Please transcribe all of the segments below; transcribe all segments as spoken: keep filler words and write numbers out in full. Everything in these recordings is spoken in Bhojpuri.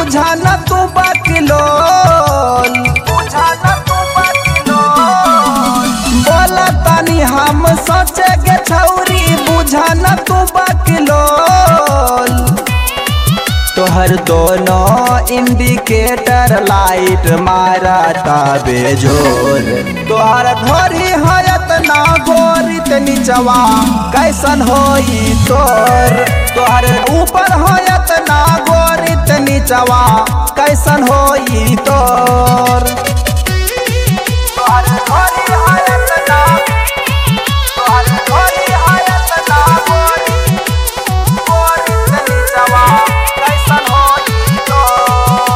बुझा न तू बकलोल, बुझा न तू बकलोल। बोला तानी हम सोचे के छौरी बुझा न तू बकलोल। तोहर दोनों इंडिकेटर लाइट मारा ताबे जोर। तोहर घोरी हयत ना गोरित नीचवा कैसन होई तोर। तोहर ऊपर हयत ना गोरित नीचवा कैसन होई तोर। तोहर घोरी हयत ना, तोहर घोरी हयत ना गोरित गोरित नीचवा कैसन होई तोर।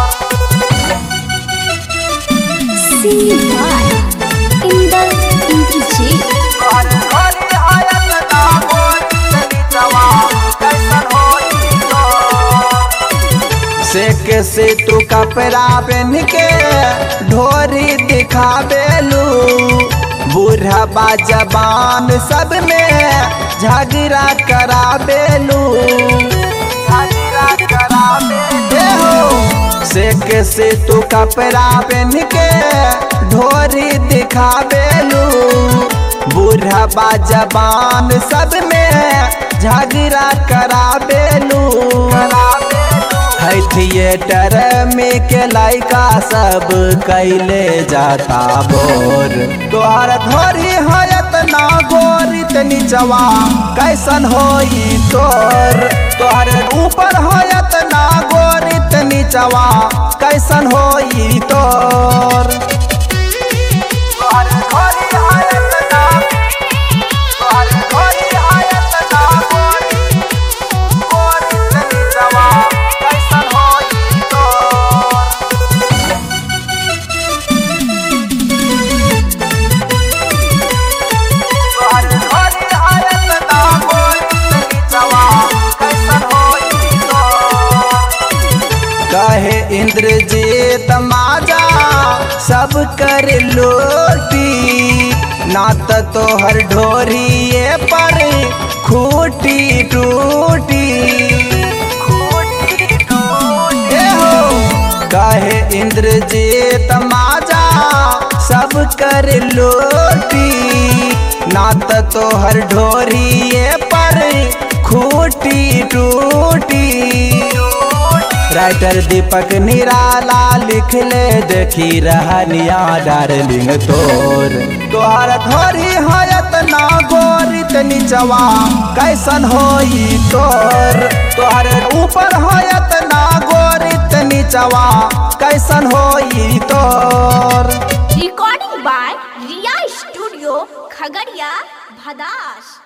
तोहर घोरी हयत ना गोरित नीचवा कैसन होई तोर। सेक से तू कपड़ा पहन के ढोरी दिखाबेलू। बूढ़ा बा जबान सब में झगड़ा कराबेलू, झगड़ा कराबेलू। सेक से तू कपड़ा पहन के ढोरी दिखाबेलू। बूढ़ा बा जबान सब में झगड़ा कराबेलू। है थिएटर में के लाइका सब कैले जाता बोर। तोहर घोरी हयत ना गोरित नीचवा कैसन होई तोर। तोहर ऊपर हयत ना गोरित नीचवा कैसन होई तोर। तोहर घोरी हयत ना, तोहर घोरी हयत ना गोरित गोरित नीचवा कैसन होई तोर। तोहर घोरी हयत ना गोरित नीचवा कैसन होई तोर। कहे इंद्रजीत माजा सब कर लोटी। नात तोहर ढोरिए पर खूटी टूटी। कहे इंद्रजीत माजा सब कर लोटी। नात तोहर ढोरिए पर खूटी टूटी। राइटर दीपक निराला लिख ले देखी रहनिया डार्लिंग तोर। तोहर घोरी हयत ना गोरित नीचवा कैसन होई तोर। तोहर ऊपर हयत ना गोरित नीचवा कैसन होई तोर। Recording by Riya studio Khagaria Bhadas.